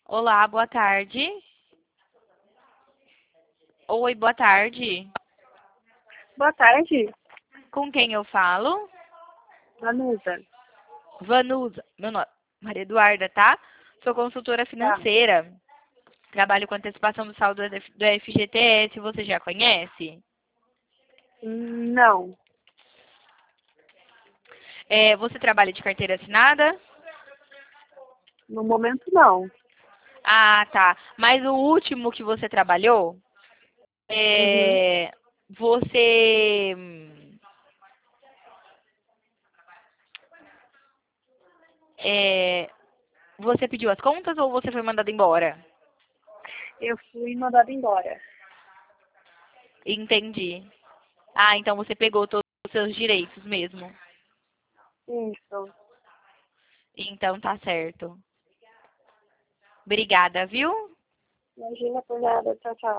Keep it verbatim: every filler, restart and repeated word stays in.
Olá, boa tarde. Oi, boa tarde. Boa tarde, Com quem eu falo? Vanusa. Vanusa. Meu nome é Maria Eduarda, tá? Sou consultora Tá. financeira. Trabalho com antecipação do saldo do F G T S. Você já conhece? Hum, Não, É, você trabalha de carteira assinada? no momento não. Ah, tá. Mas o último que você trabalhou, Uhum. é, você, é, você pediu as contas ou você foi mandado embora? Eu fui mandada embora. Entendi. Ah, então você pegou todos os seus direitos mesmo. Isso. Então tá certo. Obrigada, viu? Imagina por nada. Tchau, tchau.